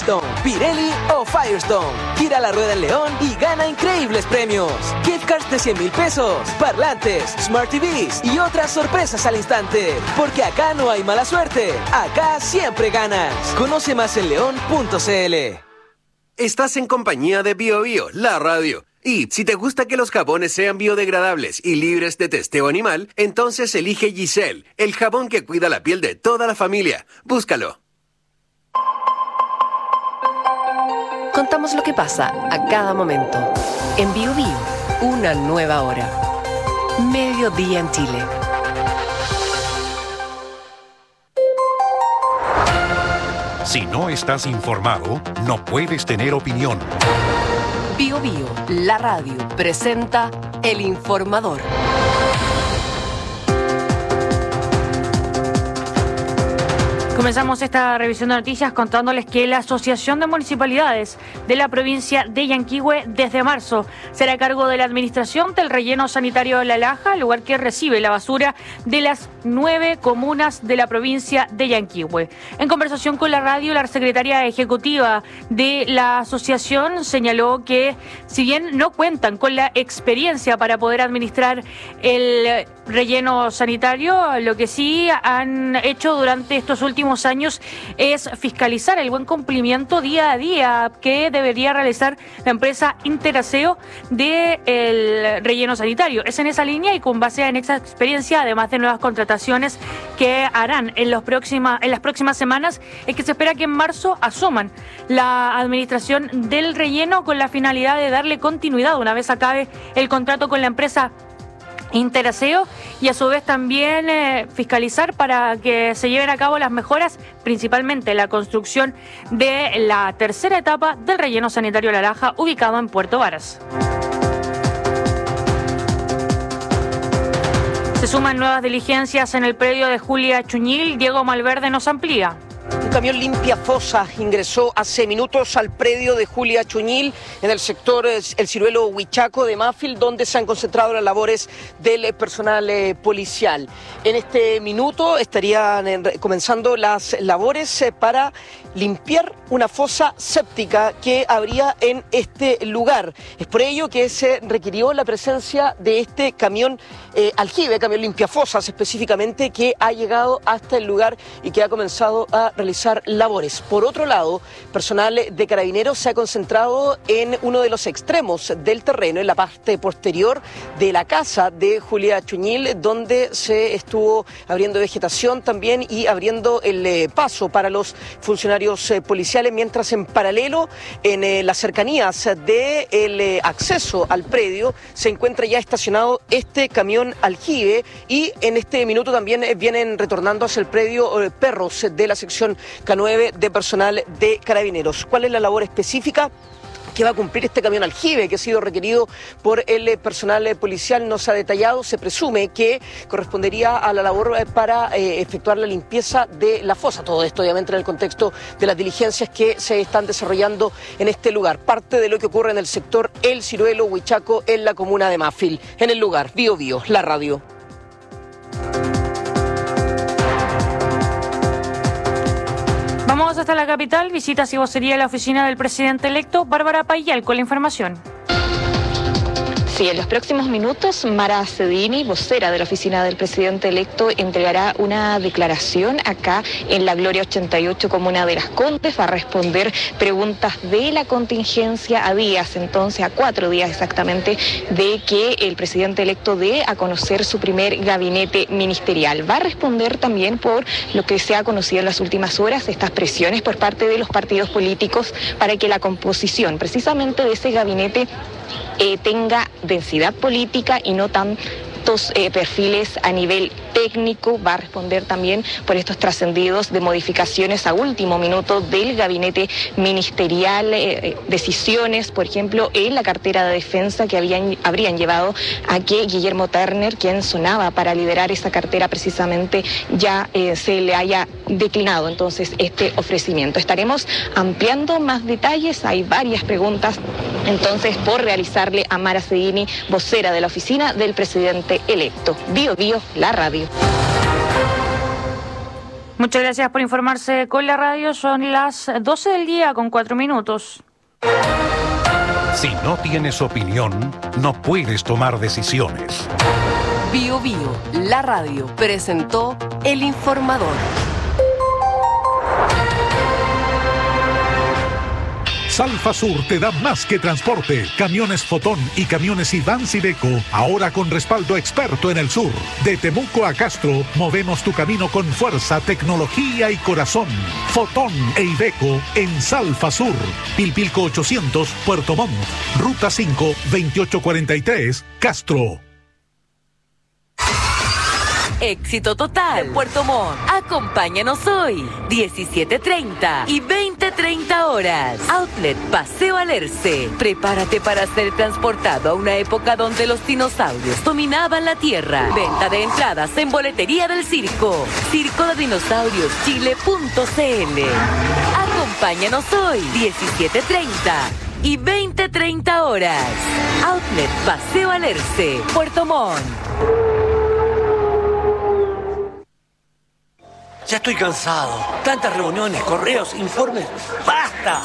Bridgestone, Pirelli o Firestone. Gira la rueda en León y gana increíbles premios. Gift cards de 100,000 pesos, parlantes, Smart TVs y otras sorpresas al instante. Porque acá no hay mala suerte, acá siempre ganas. Conoce más en león.cl. Estás en compañía de BioBio, la radio. Y si te gusta que los jabones sean biodegradables y libres de testeo animal, entonces elige Giselle, el jabón que cuida la piel de toda la familia. Búscalo. Contamos lo que pasa a cada momento. En BioBio, una nueva hora. Mediodía en Chile. Si no estás informado, no puedes tener opinión. BioBio, la radio, presenta El Informador. Comenzamos esta revisión de noticias contándoles que la Asociación de Municipalidades de la provincia de Yanquihue desde marzo será a cargo de la administración del relleno sanitario de La Laja, lugar que recibe la basura de las 9 comunas de la provincia de Yanquihue. En conversación con la radio, la secretaria ejecutiva de la asociación señaló que si bien no cuentan con la experiencia para poder administrar el relleno sanitario, lo que sí han hecho durante estos últimos años es fiscalizar el buen cumplimiento día a día que debería realizar la empresa Interaseo del relleno sanitario. Es en esa línea y con base en esa experiencia, además de nuevas contrataciones que harán en las próximas semanas, es que se espera que en marzo asuman la administración del relleno con la finalidad de darle continuidad una vez acabe el contrato con la empresa Interaseo y a su vez también fiscalizar para que se lleven a cabo las mejoras, principalmente la construcción de la tercera etapa del relleno sanitario La Laja, ubicado en Puerto Varas. Se suman nuevas diligencias en el predio de Julia Chuñil. Diego Malverde nos amplía. Un camión limpia fosa ingresó hace minutos al predio de Julia Chuñil en el sector El Ciruelo Huichaco de Mafil, donde se han concentrado las labores del personal policial. En este minuto estarían comenzando las labores para limpiar una fosa séptica que habría en este lugar. Es por ello que se requirió la presencia de este camión aljibe, camión limpiafosas específicamente, que ha llegado hasta el lugar y que ha comenzado a realizar labores. Por otro lado, personal de Carabineros se ha concentrado en uno de los extremos del terreno, en la parte posterior de la casa de Julia Chuñil, donde se estuvo abriendo vegetación también y abriendo el paso para los funcionarios policiales, mientras en paralelo en las cercanías del acceso al predio se encuentra ya estacionado este camión aljibe y en este minuto también vienen retornando hacia el predio perros de la sección K9 de personal de Carabineros. ¿Cuál es la labor específica que va a cumplir este camión aljibe que ha sido requerido por el personal policial? No se ha detallado, se presume que correspondería a la labor para efectuar la limpieza de la fosa. Todo esto obviamente en el contexto de las diligencias que se están desarrollando en este lugar. Parte de lo que ocurre en el sector El Ciruelo Huichaco en la comuna de Mafil. En el lugar, BioBio, la radio. Vamos hasta la capital, visitas y vocería de la oficina del presidente electo, Bárbara Payal, con la información. Sí, en los próximos minutos, Mara Cedini, vocera de la oficina del presidente electo, entregará una declaración acá en la Gloria 88, comuna de Las Condes. Va a responder preguntas de la contingencia a días, entonces a 4 días exactamente, de que el presidente electo dé a conocer su primer gabinete ministerial. Va a responder también por lo que se ha conocido en las últimas horas, estas presiones por parte de los partidos políticos para que la composición precisamente de ese gabinete tenga densidad política y no tantos perfiles a nivel técnico. Va a responder también por estos trascendidos de modificaciones a último minuto del gabinete ministerial, decisiones, por ejemplo, en la cartera de defensa que habrían llevado a que Guillermo Turner, quien sonaba para liderar esa cartera precisamente, ya se le haya declinado entonces este ofrecimiento. Estaremos ampliando más detalles, hay varias preguntas entonces por realizarle a Mara Cedini, vocera de la oficina del presidente electo. BioBio, la radio. Muchas gracias por informarse con la radio. Son las 12 del día con 4 minutos. Si no tienes opinión, no puedes tomar decisiones. Bio Bio, la radio, presentó El Informador. Salfa Sur te da más que transporte. Camiones Fotón y camiones Ivans Iveco, ahora con respaldo experto en el sur. De Temuco a Castro, movemos tu camino con fuerza, tecnología y corazón. Fotón e Iveco en Salfa Sur. Pilpilco 800, Puerto Montt. Ruta 5, 2843, Castro. Éxito total. Puerto Montt. Acompáñanos hoy, 17:30 y 20:30 horas. Outlet Paseo Alerce. Prepárate para ser transportado a una época donde los dinosaurios dominaban la tierra. Venta de entradas en boletería del circo. circodedinosaurioschile.cl. Acompáñanos hoy, 17:30 y 20:30 horas. Outlet Paseo Alerce, Puerto Montt. Ya estoy cansado. Tantas reuniones, correos, informes. ¡Basta!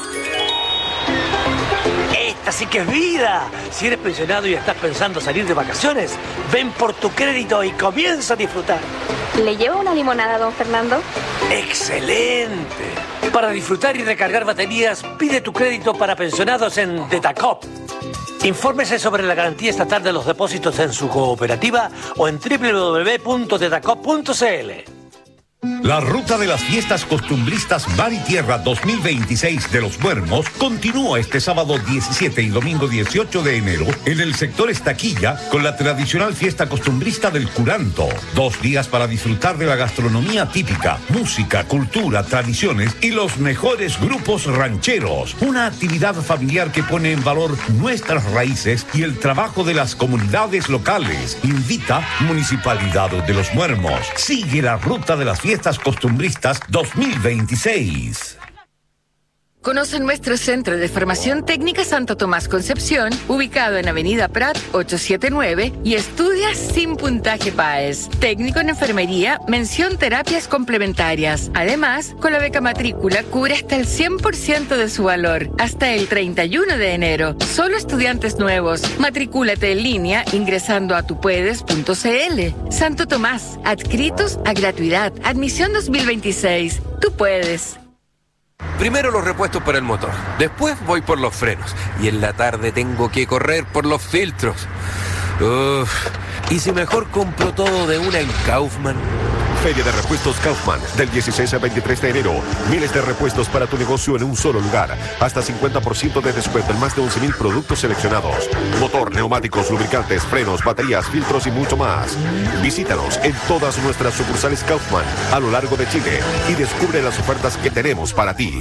Esta sí que es vida. Si eres pensionado y estás pensando salir de vacaciones, ven por tu crédito y comienza a disfrutar. ¿Le llevo una limonada, don Fernando? ¡Excelente! Para disfrutar y recargar baterías, pide tu crédito para pensionados en Detacop. Infórmese sobre la garantía estatal de los depósitos en su cooperativa o en www.detacop.cl. La ruta de las fiestas costumbristas Mar y Tierra 2026 de Los Muermos continúa este sábado 17 y domingo 18 de enero en el sector Estaquilla con la tradicional fiesta costumbrista del Curanto. 2 días para disfrutar de la gastronomía típica, música, cultura, tradiciones y los mejores grupos rancheros. Una actividad familiar que pone en valor nuestras raíces y el trabajo de las comunidades locales. Invita Municipalidad de Los Muermos. Sigue la ruta de las fiestas costumbristas 2026. Conoce nuestro Centro de Formación Técnica Santo Tomás Concepción, ubicado en Avenida Prat 879, y estudia sin puntaje PAES. Técnico en enfermería, mención terapias complementarias. Además, con la beca matrícula cubre hasta el 100% de su valor, hasta el 31 de enero. Solo estudiantes nuevos. Matricúlate en línea ingresando a tupuedes.cl. Santo Tomás, adscritos a gratuidad. Admisión 2026. Tú puedes. Primero los repuestos para el motor, después voy por los frenos y en la tarde tengo que correr por los filtros. ¿Y si mejor compro todo de una en Kaufman? Feria de Repuestos Kaufman, del 16 al 23 de enero. Miles de repuestos para tu negocio en un solo lugar. Hasta 50% de descuento en más de 11,000 productos seleccionados. Motor, neumáticos, lubricantes, frenos, baterías, filtros y mucho más. Visítanos en todas nuestras sucursales Kaufman a lo largo de Chile y descubre las ofertas que tenemos para ti.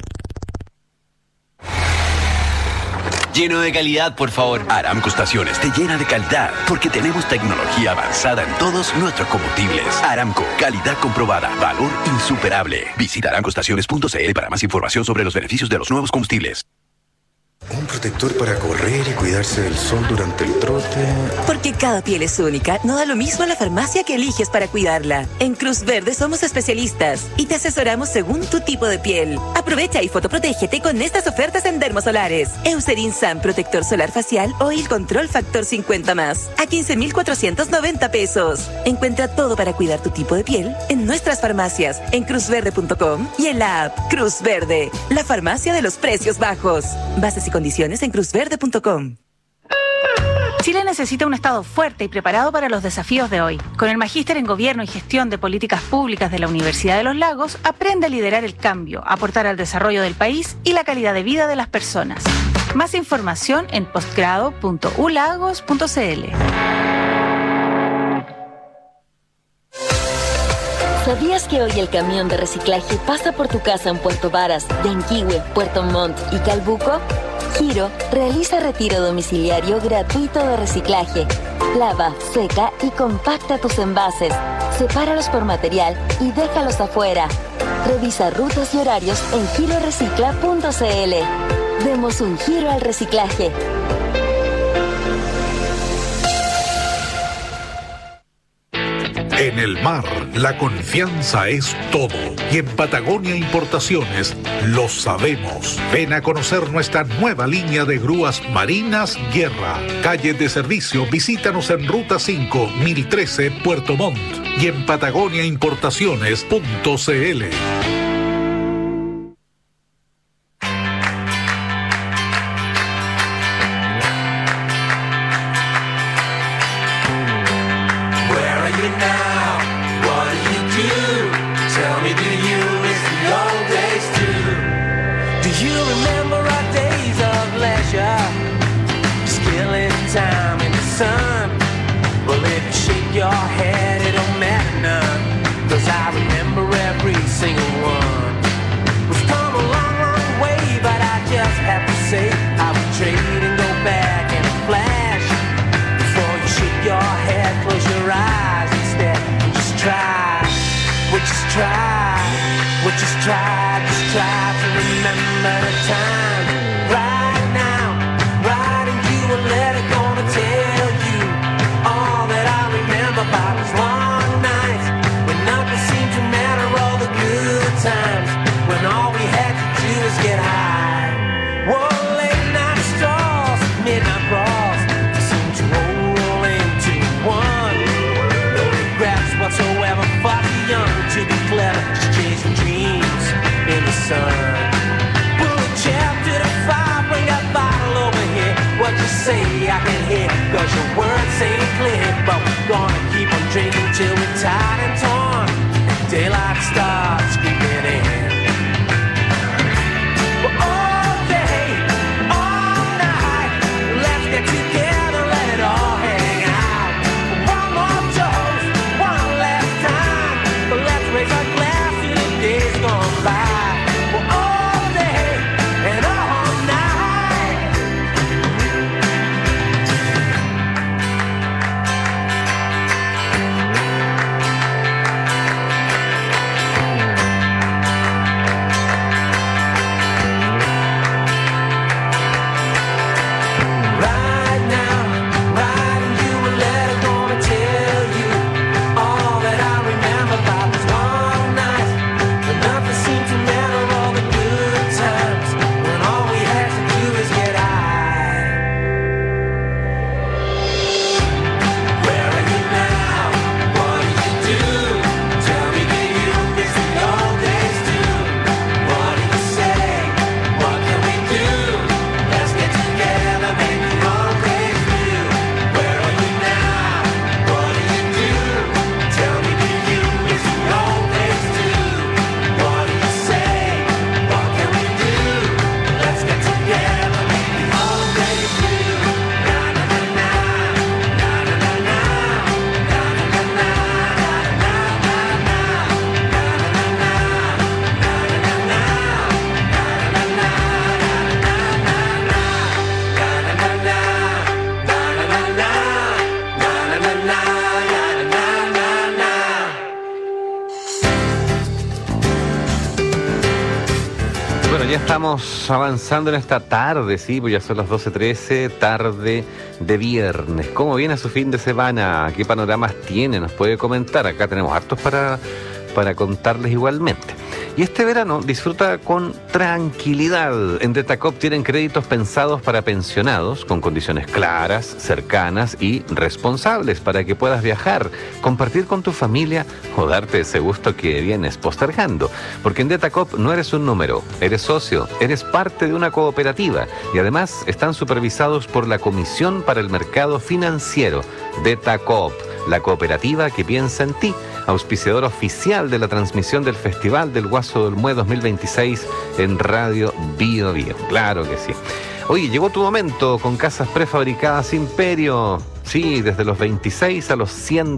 Lleno de calidad, por favor. Aramco Estaciones te llena de calidad porque tenemos tecnología avanzada en todos nuestros combustibles. Aramco, calidad comprobada, valor insuperable. Visita aramcoestaciones.cl para más información sobre los beneficios de los nuevos combustibles. Un protector para correr y cuidarse del sol durante el trote. Porque cada piel es única, no da lo mismo la farmacia que eliges para cuidarla. En Cruz Verde somos especialistas y te asesoramos según tu tipo de piel. Aprovecha y fotoprotégete con estas ofertas en dermosolares. Eucerin Sun Protector Solar Facial Oil Control Factor 50+, a 15,490 pesos. Encuentra todo para cuidar tu tipo de piel en nuestras farmacias, en cruzverde.com y en la app Cruz Verde, la farmacia de los precios bajos. Bases y condiciones en cruzverde.com. Chile necesita un Estado fuerte y preparado para los desafíos de hoy. Con el Magíster en Gobierno y Gestión de Políticas Públicas de la Universidad de los Lagos, aprende a liderar el cambio, aportar al desarrollo del país y la calidad de vida de las personas. Más información en postgrado.ulagos.cl. ¿Sabías que hoy el camión de reciclaje pasa por tu casa en Puerto Varas, Yanquihue, Puerto Montt y Calbuco? Giro realiza retiro domiciliario gratuito de reciclaje. Lava, seca y compacta tus envases. Sepáralos por material y déjalos afuera. Revisa rutas y horarios en girorecicla.cl. Demos un giro al reciclaje. En el mar, la confianza es todo. Y en Patagonia Importaciones lo sabemos. Ven a conocer nuestra nueva línea de grúas marinas Guerra. Calle de servicio, visítanos en Ruta 5, 1013, Puerto Montt. Y en patagoniaimportaciones.cl. Estamos avanzando en esta tarde, sí, pues ya son las 12:13, tarde de viernes. ¿Cómo viene su fin de semana? ¿Qué panoramas tiene? Nos puede comentar. Acá tenemos hartos para contarles igualmente. Y este verano disfruta con tranquilidad. En Detacop tienen créditos pensados para pensionados, con condiciones claras, cercanas y responsables para que puedas viajar, compartir con tu familia o darte ese gusto que vienes postergando. Porque en Detacop no eres un número, eres socio, eres parte de una cooperativa y además están supervisados por la Comisión para el Mercado Financiero. Detacop, la cooperativa que piensa en ti. Auspiciador oficial de la transmisión del Festival del Guaso del Mue 2026 en Radio Bio Bio. Claro que sí. Oye, llegó tu momento con casas prefabricadas Imperio. Sí, desde los 26 a los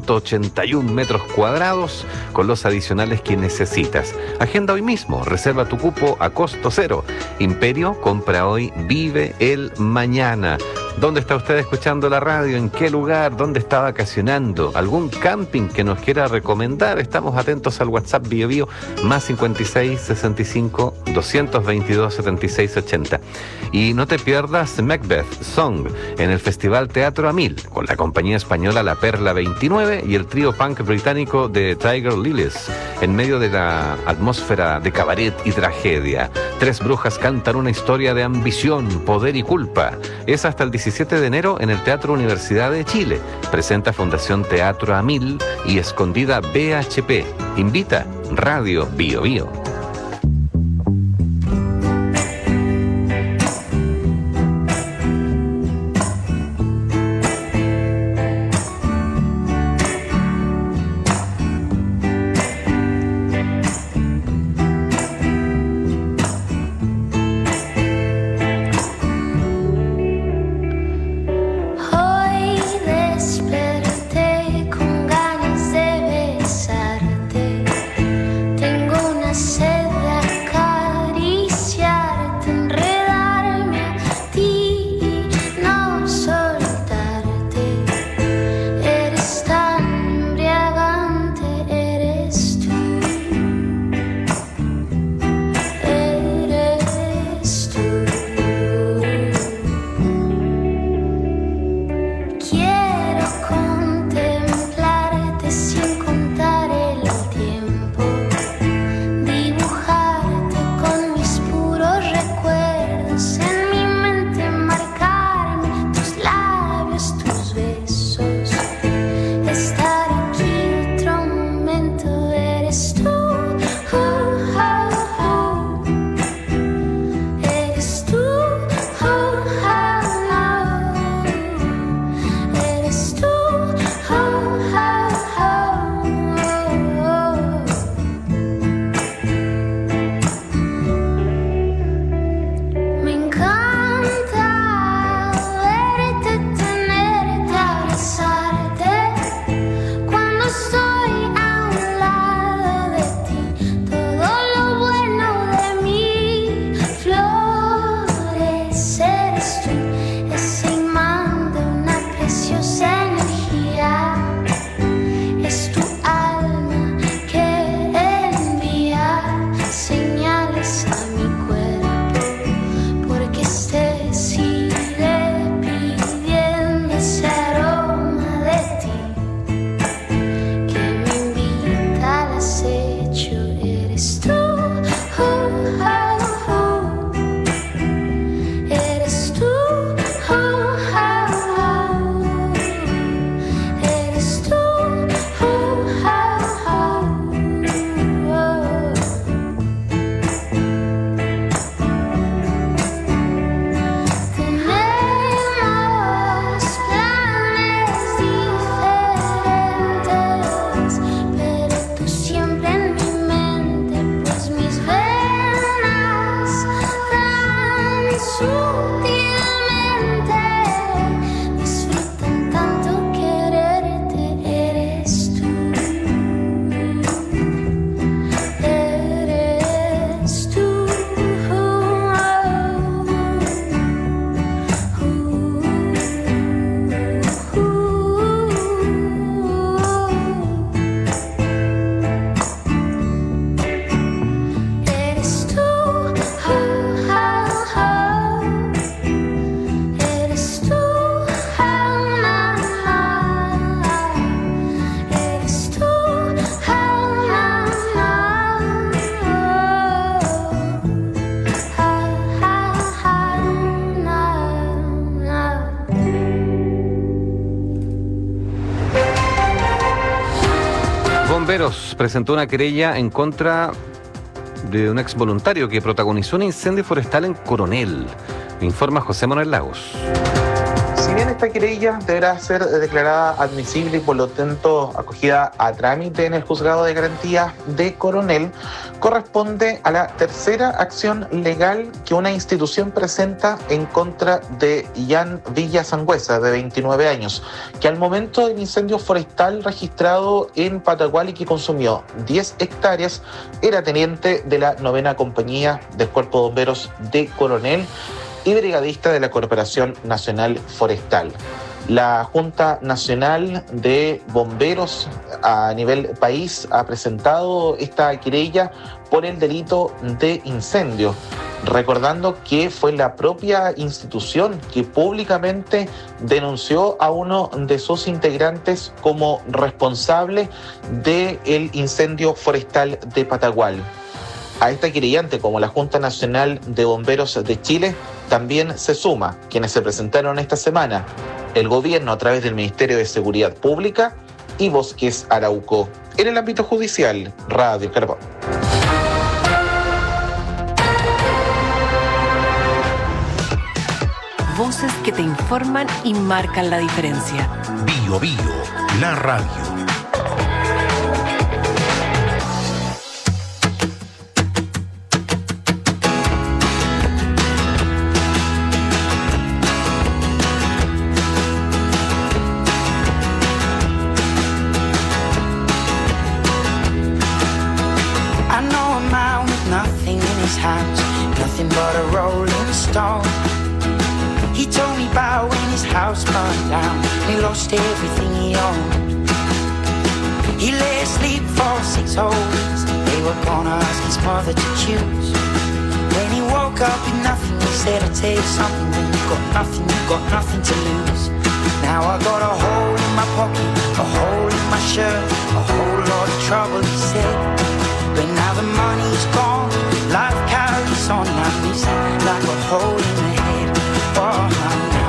181 metros cuadrados, con los adicionales que necesitas. Agenda hoy mismo, reserva tu cupo a costo cero. Imperio, compra hoy, vive el mañana. ¿Dónde está usted escuchando la radio? ¿En qué lugar? ¿Dónde está vacacionando? ¿Algún camping que nos quiera recomendar? Estamos atentos al WhatsApp Bio Bio más 56 65 222 76 80. Y no te pierdas Macbeth Song en el Festival Teatro a Mil, con la compañía española La Perla 29 y el trío punk británico de Tiger Lilies, en medio de la atmósfera de cabaret y tragedia. Tres brujas cantan una historia de ambición, poder y culpa. Es hasta el 17 de enero en el Teatro Universidad de Chile. Presenta Fundación Teatro a Mil y Escondida BHP. Invita Radio Bio Bio. Bomberos presentó una querella en contra de un ex voluntario que protagonizó un incendio forestal en Coronel. Informa José Manuel Lagos. Si bien esta querella deberá ser declarada admisible y por lo tanto acogida a trámite en el Juzgado de Garantía de Coronel, corresponde a la tercera acción legal que una institución presenta en contra de Ian Villa Sangüesa, de 29 años, que al momento del incendio forestal registrado en Patagual y que consumió 10 hectáreas, era teniente de la 9ª Compañía del Cuerpo de Bomberos de Coronel, y brigadista de la Corporación Nacional Forestal. La Junta Nacional de Bomberos a nivel país ha presentado esta querella por el delito de incendio, recordando que fue la propia institución que públicamente denunció a uno de sus integrantes como responsable del incendio forestal de Patagual. A esta querellante, como la Junta Nacional de Bomberos de Chile, también se suma quienes se presentaron esta semana: el gobierno a través del Ministerio de Seguridad Pública y Bosques Arauco. En el ámbito judicial, Radio Carbón. Voces que te informan y marcan la diferencia. Bio Bio, la radio. Nothing but a rolling stone. He told me about when his house burned down. He lost everything he owned. He lay asleep for 6 whole weeks. They were gonna ask his mother to choose. When he woke up with nothing, he said, I'll tell you something. When you got nothing to lose. Now I got a hole in my pocket, a hole in my shirt, a whole lot of trouble, he said. But now the money's gone, life carries on. I'm missing like a hole in the head. Oh, now.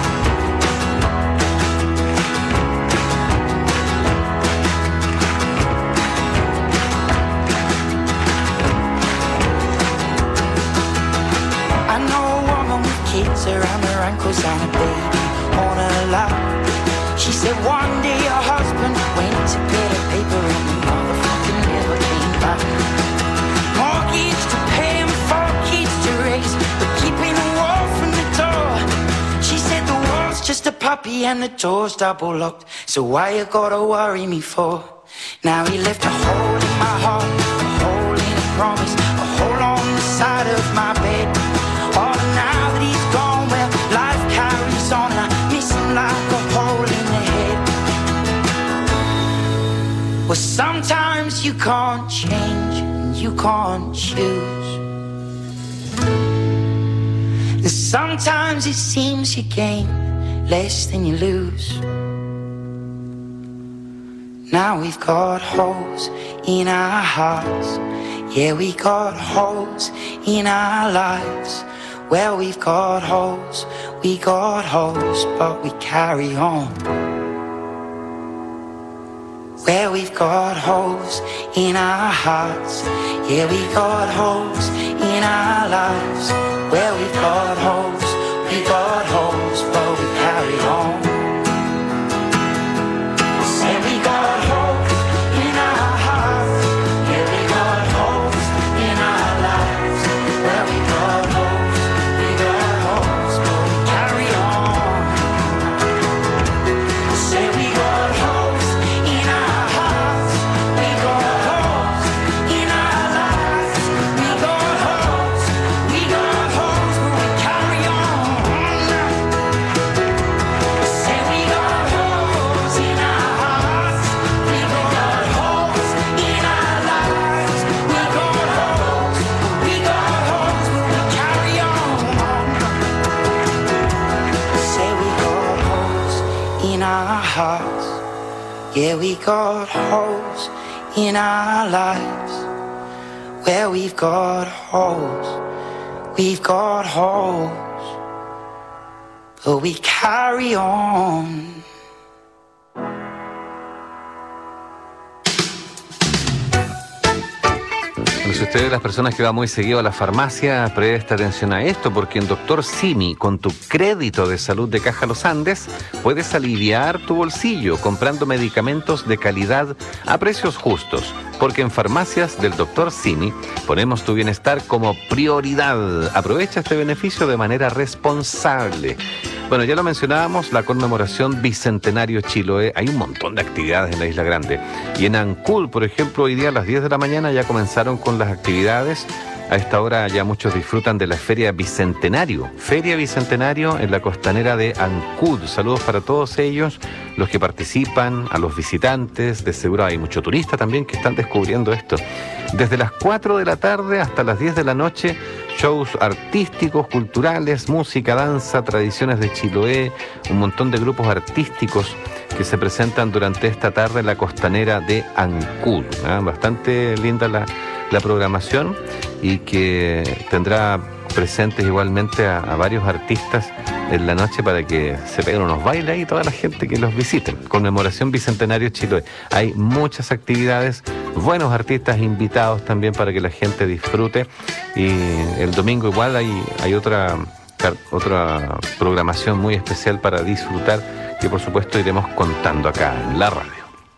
I know a woman with kids around her ankles and a baby on her lap. She said one day her husband went to get a paper and the motherfucking never came back. Mortgage to pay and 4 kids to raise, but keeping a wall from the door. She said the wall's just a puppy and the door's double locked. So why you gotta worry me for? Now he left a hole in my heart, a hole in a promise, a hole on the side of my bed. Oh, now that he's gone, well, life carries on. I miss him like a hole in the head. Well, sometimes you can't change and you can't choose. And sometimes it seems you gain less than you lose. Now we've got holes in our hearts. Yeah, we got holes in our lives. Well, we've got holes, but we carry on. Well, we've got holes in our hearts. Yeah, we got holes in our lives. Well, we've got holes, but we carry on. Say we got holes in our hearts. Yeah, we got holes in our lives. Well, we got holes, but we carry on. Say we got holes in our hearts. We got holes in our lives. We got holes, but we carry on. Say we got holes in our hearts. We got holes in our lives. We got holes, but we carry on. Say we got holes in our hearts. Yeah, we got holes in our lives. Where we've got holes, but we carry on. Bueno, si usted es de las personas que va muy seguido a la farmacia, presta atención a esto, porque en Dr. Simi, con tu crédito de salud de Caja Los Andes, puedes aliviar tu bolsillo comprando medicamentos de calidad a precios justos, porque en farmacias del Dr. Simi ponemos tu bienestar como prioridad. Aprovecha este beneficio de manera responsable. Bueno, ya lo mencionábamos, la conmemoración Bicentenario Chiloé. Hay un montón de actividades en la Isla Grande. Y en Ancud, por ejemplo, hoy día a las 10 de la mañana ya comenzaron con las actividades A esta hora ya muchos disfrutan de la Feria Bicentenario. Feria Bicentenario en la costanera de Ancud. Saludos para todos ellos, los que participan, a los visitantes. De seguro hay muchos turistas también que están descubriendo esto. Desde las 4 de la tarde hasta las 10 de la noche, shows artísticos, culturales, música, danza, tradiciones de Chiloé, un montón de grupos artísticos que se presentan durante esta tarde en la costanera de Ancud. Bastante linda la programación y que tendrá presentes igualmente a varios artistas en la noche para que se peguen unos bailes y toda la gente que los visite. Conmemoración Bicentenario Chiloé. Hay muchas actividades, buenos artistas invitados también para que la gente disfrute, y el domingo igual hay otra programación muy especial para disfrutar, que por supuesto iremos contando acá en la radio.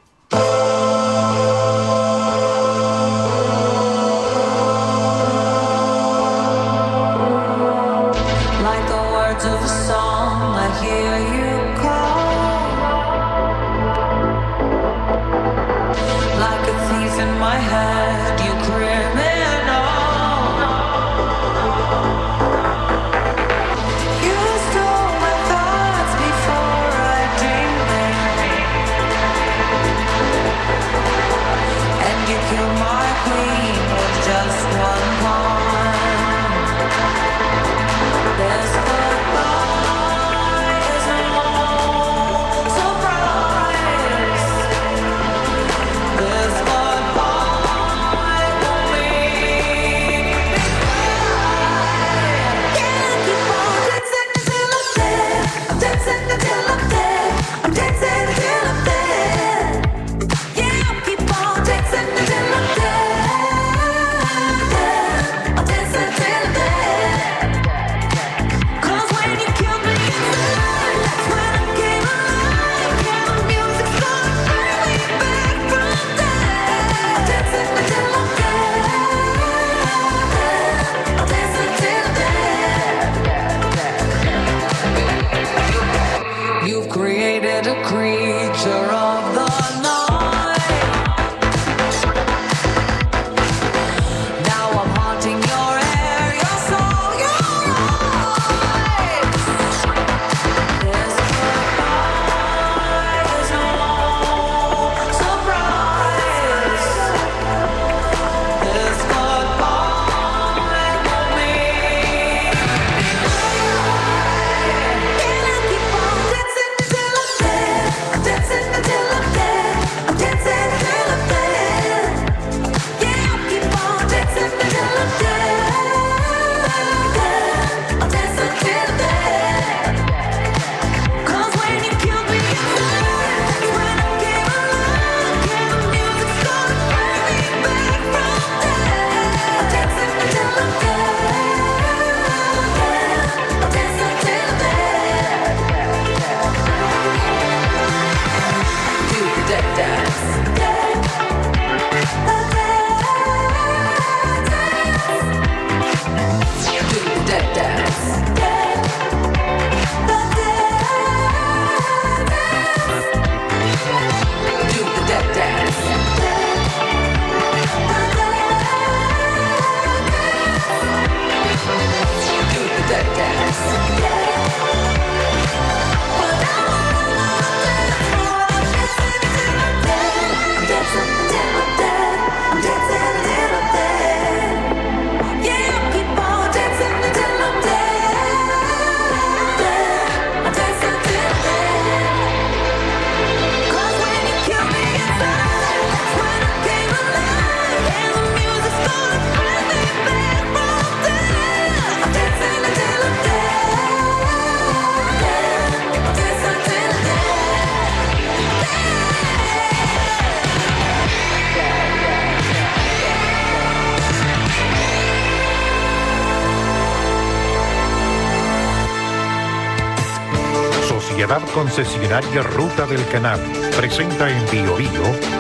Sociedad Concesionaria Ruta del Canal presenta en Bio Bio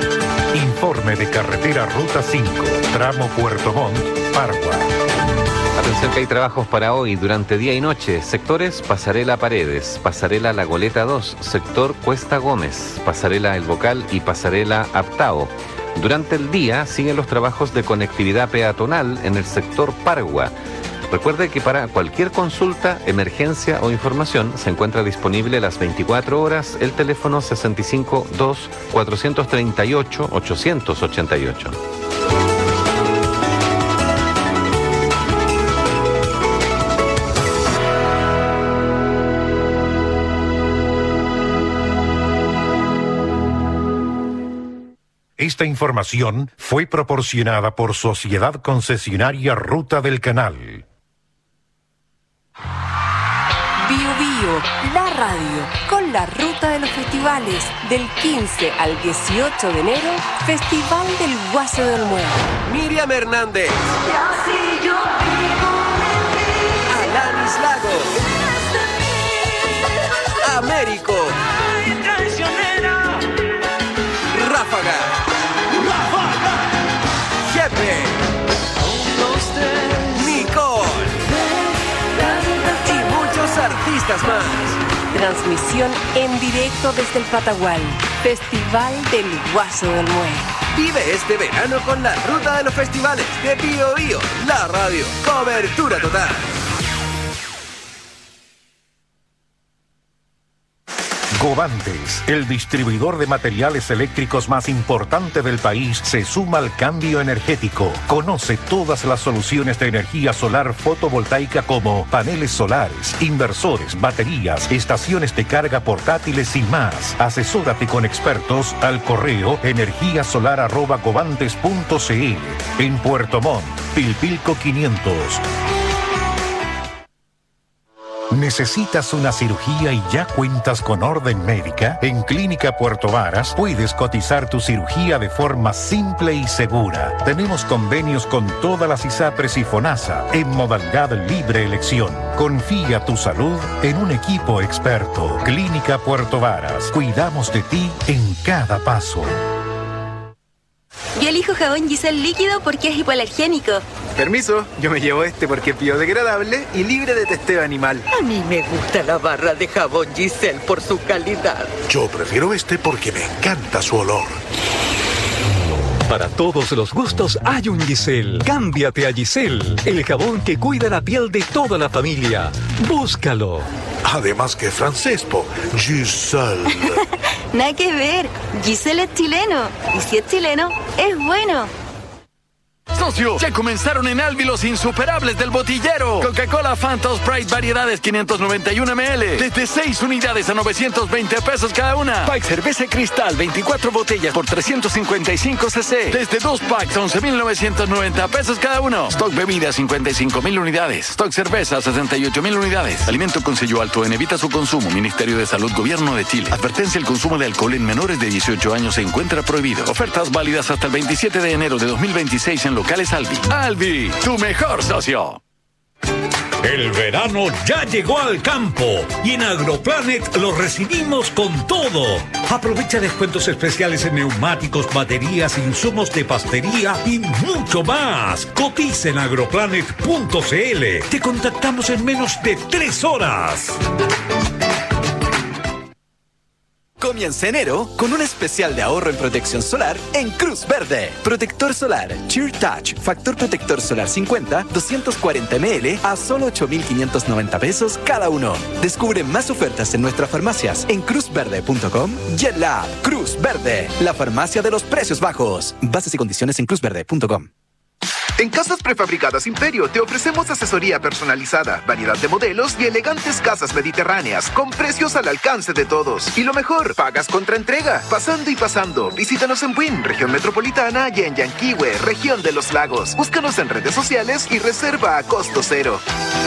informe de carretera Ruta 5, tramo Puerto Montt, Pargua. Atención que hay trabajos para hoy durante día y noche. Sectores Pasarela Paredes, Pasarela La Goleta 2, sector Cuesta Gómez, Pasarela El Bocal y Pasarela Aptao. Durante el día siguen los trabajos de conectividad peatonal en el sector Pargua. Recuerde que para cualquier consulta, emergencia o información se encuentra disponible las 24 horas el teléfono 652-438-888. Esta información fue proporcionada por Sociedad Concesionaria Ruta del Canal. Bio Bio, la radio, con la ruta de los festivales. Del 15 al 18 de enero, Festival del Guaso de Olmué. Miriam Hernández. Alanis Lago. Américo. Ráfaga. Jefe. Nicole. Y muchos artistas más. Transmisión en directo desde el Patagual. Festival del Guaso del Olmué. Vive este verano con la ruta de los festivales de Bio Bio, la radio. Cobertura total. Govantes, el distribuidor de materiales eléctricos más importante del país, se suma al cambio energético. Conoce todas las soluciones de energía solar fotovoltaica como paneles solares, inversores, baterías, estaciones de carga portátiles y más. Asesórate con expertos al correo energiasolar@govantes.cl. En Puerto Montt, Pilpilco 500. ¿Necesitas una cirugía y ya cuentas con orden médica? En Clínica Puerto Varas puedes cotizar tu cirugía de forma simple y segura. Tenemos convenios con todas las ISAPRES y FONASA en modalidad libre elección. Confía tu salud en un equipo experto. Clínica Puerto Varas. Cuidamos de ti en cada paso. Yo elijo jabón Giselle líquido porque es hipoalergénico. Permiso, yo me llevo este porque es biodegradable y libre de testeo animal. A mí me gusta la barra de jabón Giselle por su calidad. Yo prefiero este porque me encanta su olor. Para todos los gustos hay un Giselle. Cámbiate a Giselle, el jabón que cuida la piel de toda la familia. Búscalo. Además que francés, Giselle. Nada que ver. Giselle es chileno. Y si es chileno, es bueno. Socio, ya comenzaron en Albi los insuperables del botillero. Coca-Cola, Fanta, Sprite, variedades 591 ml. Desde 6 unidades a 920 pesos cada una. Pack cerveza Cristal, 24 botellas por 355 cc. Desde 2 packs, 11,990 pesos cada uno. Stock bebida, 55,000 unidades. Stock cerveza, 68,000 unidades. Alimento con sello alto en evita su consumo. Ministerio de Salud, Gobierno de Chile. Advertencia: el consumo de alcohol en menores de 18 años se encuentra prohibido. Ofertas válidas hasta el 27 de enero de 2026 en locales Albi. Albi, tu mejor socio. El verano ya llegó al campo y en Agroplanet lo recibimos con todo. Aprovecha descuentos especiales en neumáticos, baterías, insumos de pastería y mucho más. Cotiza en agroplanet.cl. Te contactamos en menos de 3 horas. Comienza enero con un especial de ahorro en protección solar en Cruz Verde. Protector solar Cheer Touch, factor protector solar 50, 240 ml a solo 8,590 pesos cada uno. Descubre más ofertas en nuestras farmacias en cruzverde.com y en la app Cruz Verde, la farmacia de los precios bajos. Bases y condiciones en cruzverde.com. En Casas Prefabricadas Imperio te ofrecemos asesoría personalizada, variedad de modelos y elegantes casas mediterráneas con precios al alcance de todos. Y lo mejor, pagas contra entrega. Pasando y pasando, visítanos en Buin, región metropolitana, y en Yanquihue, región de los lagos. Búscanos en redes sociales y reserva a costo cero.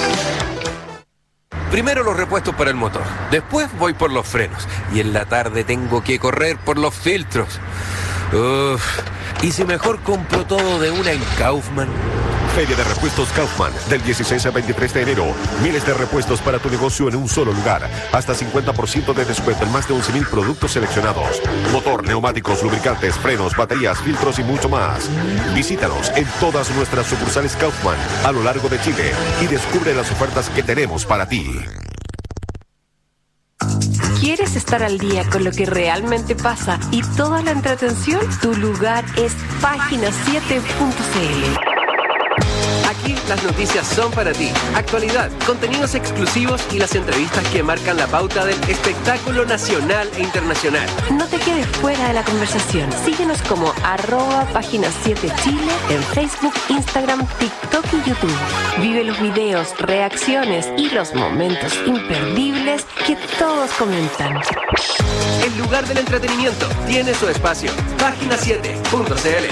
Primero los repuestos para el motor, después voy por los frenos y en la tarde tengo que correr por los filtros. ¿Y si mejor compro todo de una en Kaufman? Feria de Repuestos Kaufman, del 16 al 23 de enero. Miles de repuestos para tu negocio en un solo lugar. Hasta 50% de descuento en más de 11,000 productos seleccionados. Motor, neumáticos, lubricantes, frenos, baterías, filtros y mucho más. Visítanos en todas nuestras sucursales Kaufman a lo largo de Chile y descubre las ofertas que tenemos para ti. ¿Quieres estar al día con lo que realmente pasa y toda la entretención? Tu lugar es página7.cl. Aquí las noticias son para ti. Actualidad, contenidos exclusivos y las entrevistas que marcan la pauta del espectáculo nacional e internacional. No te quedes fuera de la conversación. Síguenos como @página7chile en Facebook, Instagram, TikTok y YouTube. Vive los videos, reacciones y los momentos imperdibles que todos comentan. El lugar del entretenimiento tiene su espacio. Página7.cl.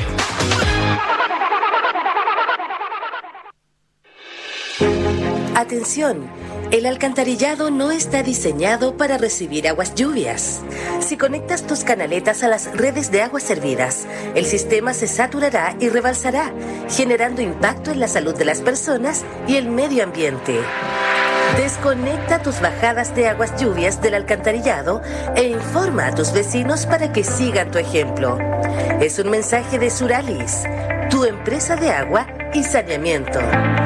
Atención, el alcantarillado no está diseñado para recibir aguas lluvias. Si conectas tus canaletas a las redes de aguas servidas, el sistema se saturará y rebalsará, generando impacto en la salud de las personas y el medio ambiente. Desconecta tus bajadas de aguas lluvias del alcantarillado e informa a tus vecinos para que sigan tu ejemplo. Es un mensaje de Suralis, tu empresa de agua y saneamiento.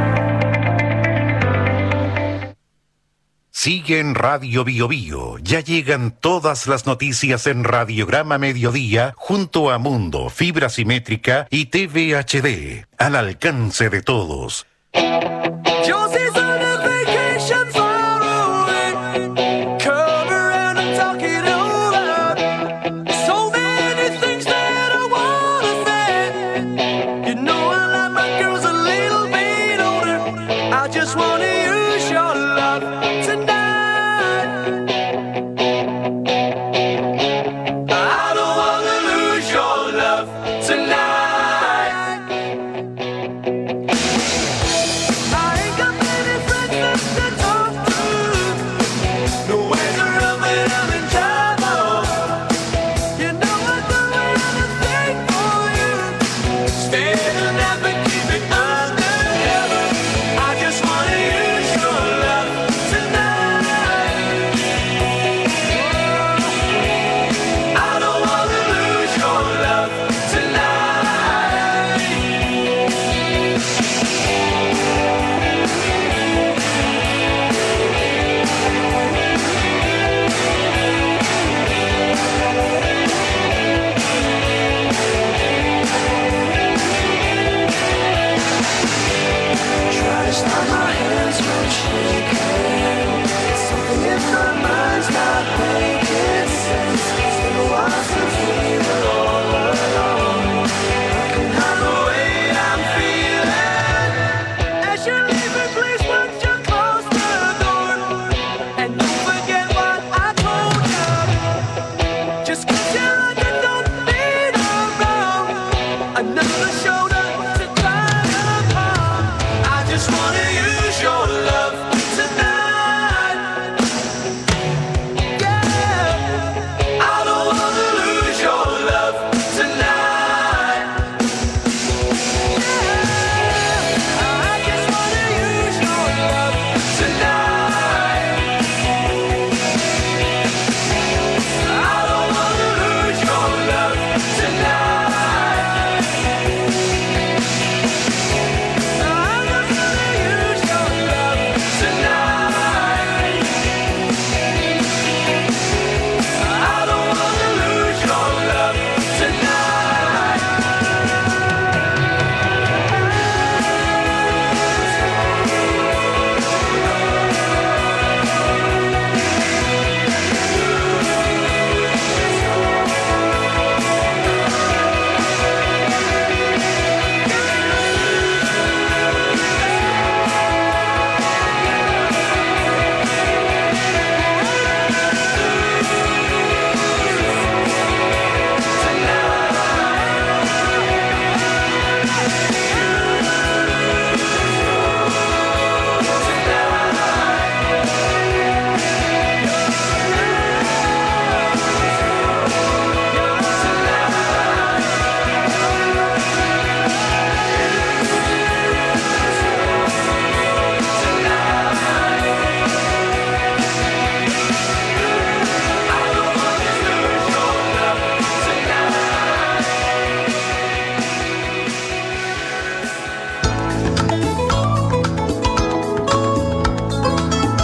Sigue en Radio Bio Bio. Ya llegan todas las noticias en Radiograma Mediodía junto a Mundo, Fibra Simétrica y TV HD. Al alcance de todos.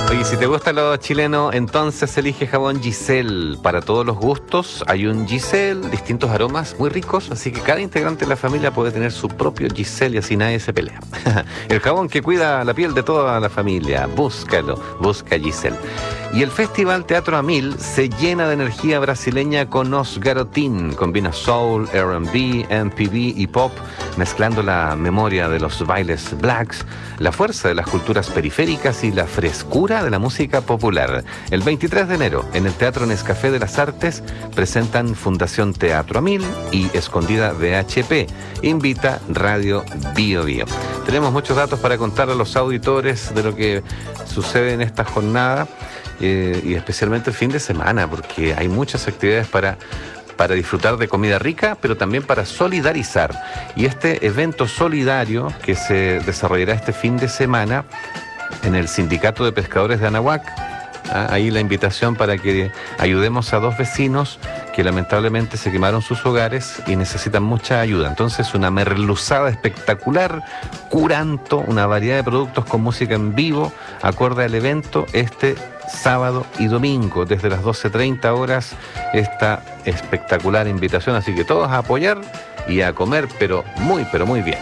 Oye, si te gusta lo chileno, entonces elige jabón Giselle. Para todos los gustos hay un Giselle, distintos aromas muy ricos, así que cada integrante de la familia puede tener su propio Giselle y así nadie se pelea. El jabón que cuida la piel de toda la familia. Búscalo, busca Giselle. Y el Festival Teatro a Mil se llena de energía brasileña con Os Garotín. Combina soul, R&B, MPB y pop, mezclando la memoria de los bailes blacks, la fuerza de las culturas periféricas y la frescura de la música popular. El 23 de enero, en el Teatro Nescafé de las Artes, presentan Fundación Teatro a Mil y Escondida VHP. Invita Radio Bio Bio. Tenemos muchos datos para contar a los auditores de lo que sucede en esta jornada. Y especialmente el fin de semana, porque hay muchas actividades para disfrutar de comida rica, pero también para solidarizar. Y este evento solidario que se desarrollará este fin de semana en el Sindicato de Pescadores de Anahuac, ahí la invitación para que ayudemos a 2 vecinos que lamentablemente se quemaron sus hogares y necesitan mucha ayuda. Entonces, una merluzada espectacular, curanto, una variedad de productos con música en vivo, acorde al evento este sábado y domingo, desde las 12:30 horas, esta espectacular invitación. Así que todos a apoyar y a comer, pero muy bien.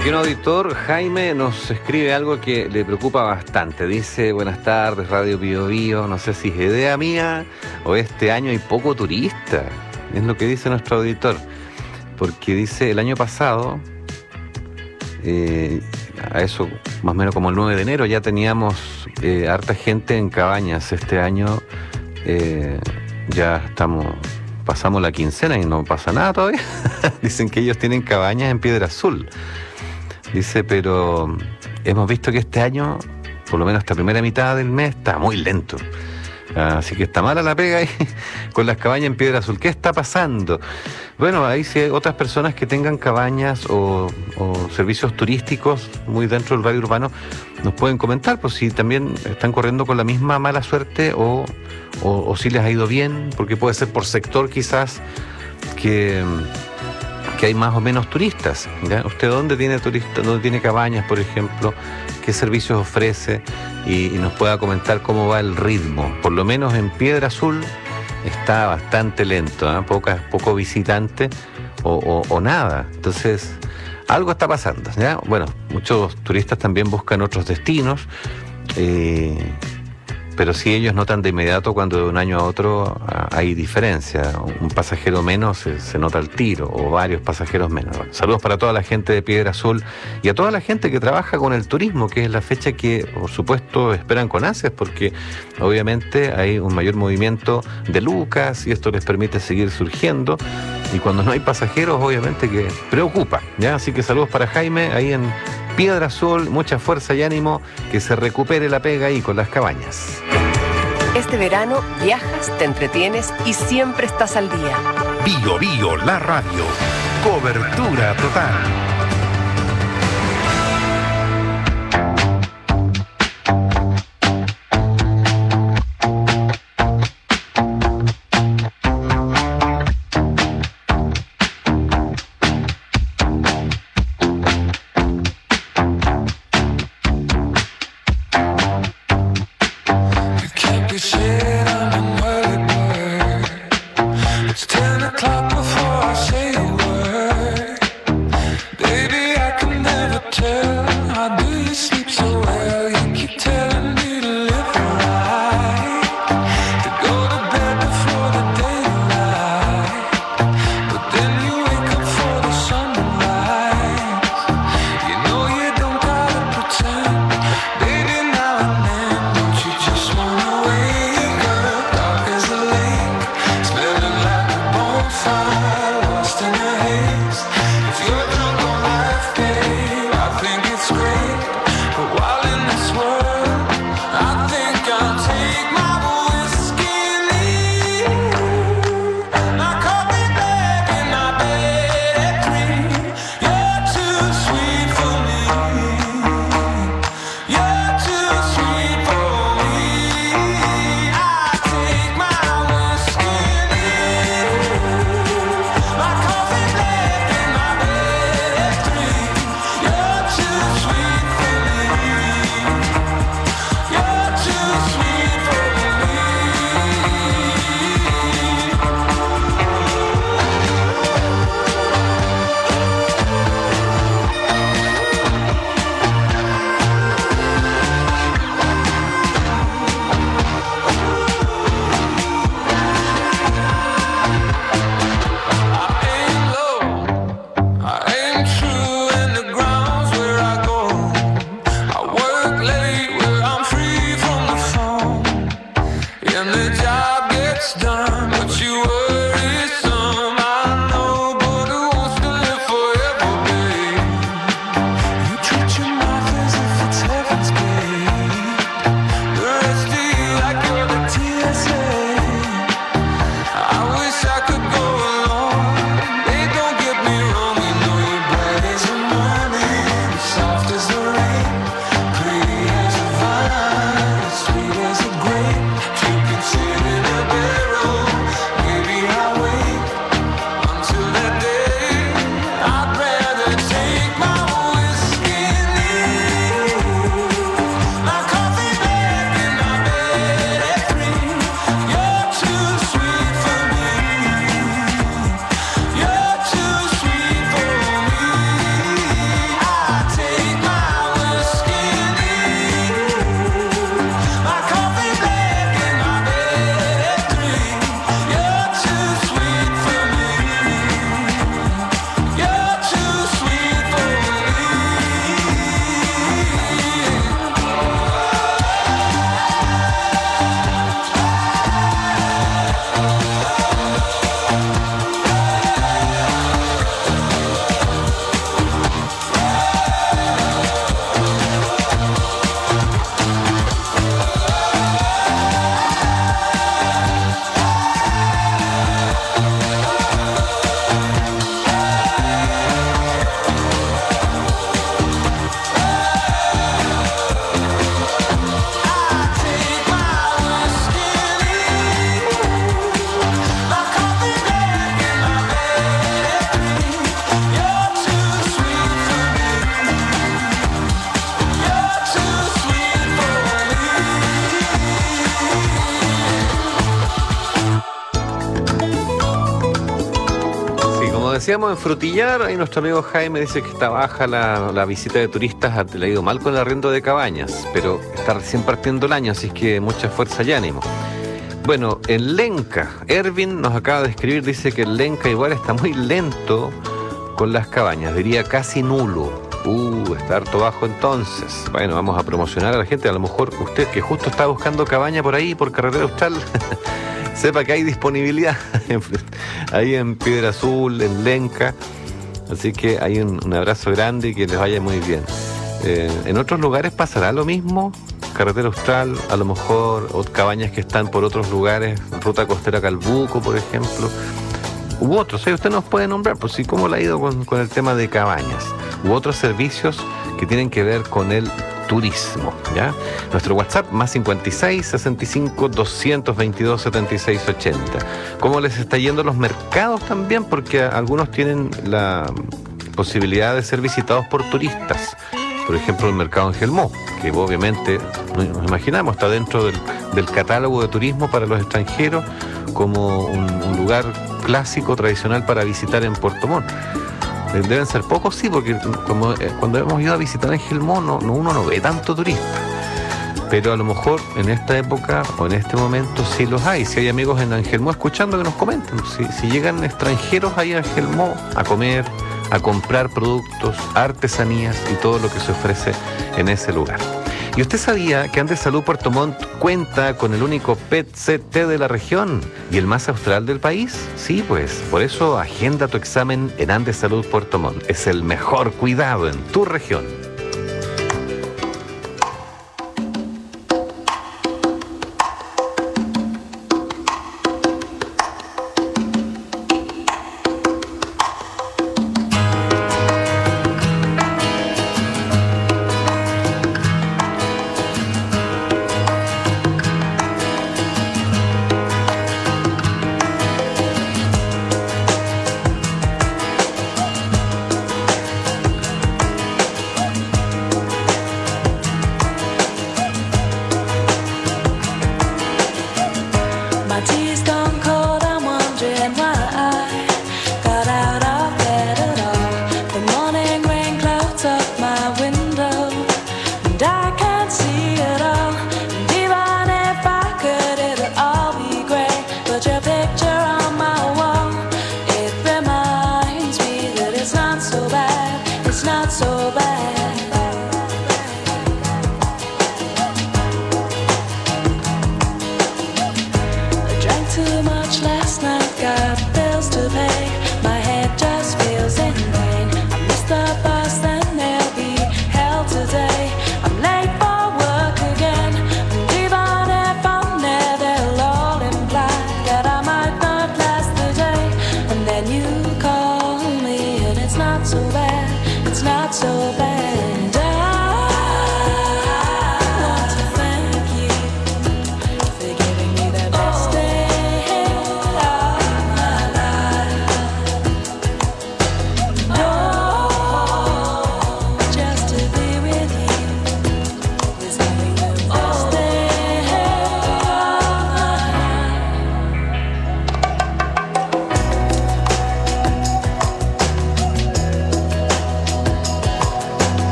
Aquí un auditor, Jaime, nos escribe algo que le preocupa bastante. Dice, buenas tardes, Radio Bio Bio. No sé si es idea mía o este año hay poco turista. Es lo que dice nuestro auditor. Porque dice, el año pasado, a eso más o menos como el 9 de enero, ya teníamos harta gente en cabañas. Este año ya pasamos la quincena y no pasa nada todavía. Dicen que ellos tienen cabañas en Piedra Azul. Dice, pero hemos visto que este año, por lo menos esta primera mitad del mes, está muy lento. Así que está mala la pega ahí con las cabañas en Piedra Azul. ¿Qué está pasando? Bueno, ahí si hay otras personas que tengan cabañas o servicios turísticos muy dentro del radio urbano, nos pueden comentar, pues si también están corriendo con la misma mala suerte o si les ha ido bien, porque puede ser por sector quizás que hay más o menos turistas, ¿ya? ¿Usted dónde tiene turistas, dónde tiene cabañas, por ejemplo? ¿Qué servicios ofrece? Y nos pueda comentar cómo va el ritmo. Por lo menos en Piedra Azul está bastante lento, ¿eh? Poco visitante o nada. Entonces, algo está pasando, ¿ya? Bueno, muchos turistas también buscan otros destinos, pero sí ellos notan de inmediato cuando de un año a otro hay diferencia. Un pasajero menos se nota el tiro, o varios pasajeros menos. Bueno, saludos para toda la gente de Piedra Azul y a toda la gente que trabaja con el turismo, que es la fecha que, por supuesto, esperan con ansias, porque obviamente hay un mayor movimiento de lucas y esto les permite seguir surgiendo. Y cuando no hay pasajeros, obviamente que preocupa, ¿ya? Así que saludos para Jaime, ahí en Piedra Azul, mucha fuerza y ánimo, que se recupere la pega ahí con las cabañas. Este verano viajas, te entretienes y siempre estás al día. Bio Bio, la radio. Cobertura total. It's 10 o'clock before I say a word. Baby, I can never tell. How do you sleep so well? You keep telling me to live right, to go to bed before the daylight. But then you wake up for the sunrise. You know you don't gotta pretend. Baby, now and then, don't you just wanna wake up dark as a lake, smelling like a bonfire? como decíamos, en Frutillar, ahí nuestro amigo Jaime dice que está baja la visita de turistas, le ha ido mal con el arriendo de cabañas, pero está recién partiendo el año, así es que mucha fuerza y ánimo. Bueno, en Lenca, Ervin nos acaba de escribir, dice que en Lenca igual está muy lento con las cabañas, diría casi nulo. Está harto bajo entonces. Bueno, vamos a promocionar a la gente, a lo mejor usted que justo está buscando cabaña por ahí, por Carretera Austral, sepa que hay disponibilidad ahí en Piedra Azul, en Lenca, así que hay un abrazo grande y que les vaya muy bien. En otros lugares pasará lo mismo, Carretera Austral, a lo mejor, o cabañas que están por otros lugares, Ruta Costera Calbuco, por ejemplo, u otros, usted nos puede nombrar, pues sí, cómo le ha ido con el tema de cabañas, u otros servicios que tienen que ver con el turismo, ¿ya? Nuestro WhatsApp, más 56 65 222 76 80. ¿Cómo les está yendo los mercados también? Porque algunos tienen la posibilidad de ser visitados por turistas. Por ejemplo, el mercado Angelmó, que obviamente, nos imaginamos, está dentro del catálogo de turismo para los extranjeros como un lugar clásico, tradicional para visitar en Puerto Montt. Deben ser pocos, sí, porque cuando hemos ido a visitar Angelmó, uno no ve tanto turista. Pero a lo mejor en esta época o en este momento sí los hay. Si hay amigos en Angelmó escuchando, que nos comenten. Si llegan extranjeros ahí a Angelmó a comer, a comprar productos, artesanías y todo lo que se ofrece en ese lugar. ¿Y usted sabía que Andes Salud Puerto Montt cuenta con el único PET-CT de la región y el más austral del país? Sí, pues, por eso agenda tu examen en Andes Salud Puerto Montt. Es el mejor cuidado en tu región.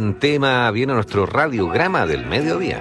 buen tema viene nuestro radiograma del mediodía.